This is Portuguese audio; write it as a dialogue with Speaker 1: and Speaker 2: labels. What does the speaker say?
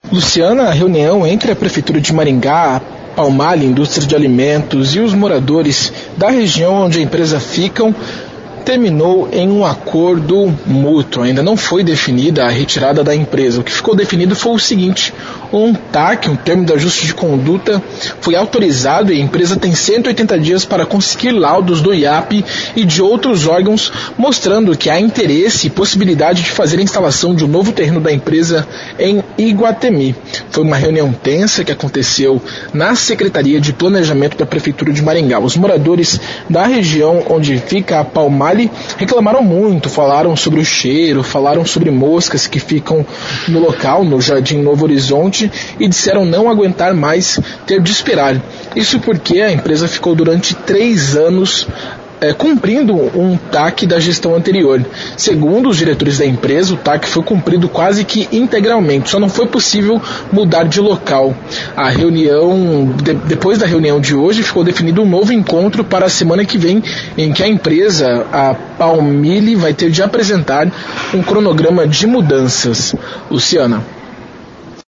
Speaker 1: Luciana, a reunião entre a Prefeitura de Maringá, a Palmale Indústria de Alimentos e os moradores da região onde a empresa fica terminou em um acordo mútuo. Ainda não foi definida a retirada da empresa. O que ficou definido foi o seguinte: um TAC, um termo de ajuste de conduta, foi autorizado e a empresa tem 180 dias para conseguir laudos do IAP e de outros órgãos, mostrando que há interesse e possibilidade de fazer a instalação de um novo terreno da empresa em Iguatemi. Foi uma reunião tensa que aconteceu na Secretaria de Planejamento da Prefeitura de Maringá. Os moradores da região onde fica a Palmale reclamaram muito, falaram sobre o cheiro, falaram sobre moscas que ficam no local, no Jardim Novo Horizonte, e disseram não aguentar mais ter de esperar. Isso porque a empresa ficou durante 3 anos cumprindo um TAC da gestão anterior. Segundo os diretores da empresa, o TAC foi cumprido quase que integralmente, só não foi possível mudar de local. A reunião, depois da reunião de hoje, ficou definido um novo encontro para a semana que vem, em que a empresa, a Palmale, vai ter de apresentar um cronograma de mudanças. Luciana.